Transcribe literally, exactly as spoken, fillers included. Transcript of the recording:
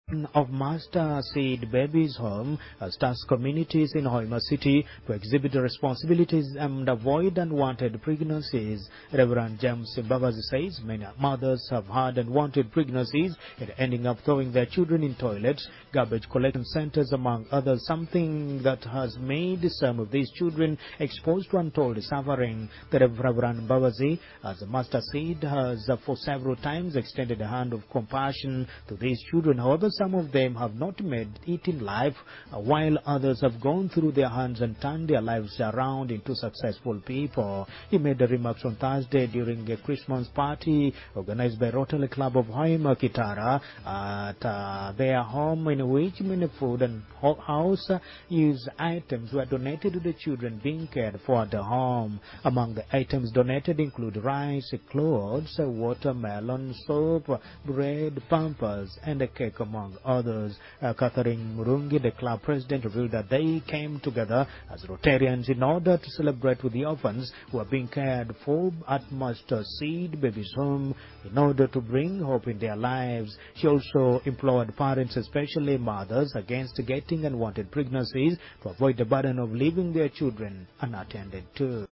of Master Seed Babies Home has tasked communities in Hoima City to exhibit the responsibilities and avoid unwanted pregnancies. Reverend James Mbabazi says many mothers have had unwanted pregnancies and ending up throwing their children in toilets, garbage collection centers, among others, something that has made some of these children exposed to untold suffering. The Reverend Mbabazi, as a Master Seed, has uh, for several times extended a hand of compassion to these children. However, some of them have not made it in life, uh, while others have gone through their hands and turned their lives around into successful people. He made the remarks on Thursday during a Christmas party organized by Rotary Club of Hoima Kitara at uh, their home, in which many food and house use items were donated to the children being cared for at the home. Among the items donated include rice, clothes, watermelon, soap, bread, pampers, and a cake, among others. Uh, Catherine Murungi, the club president, revealed that they came together as Rotarians in order to celebrate with the orphans who are being cared for at Master Seed Babies Home in order to bring hope in their lives. She also implored parents, especially mothers, against getting unwanted pregnancies to avoid the burden of leaving their children unattended to.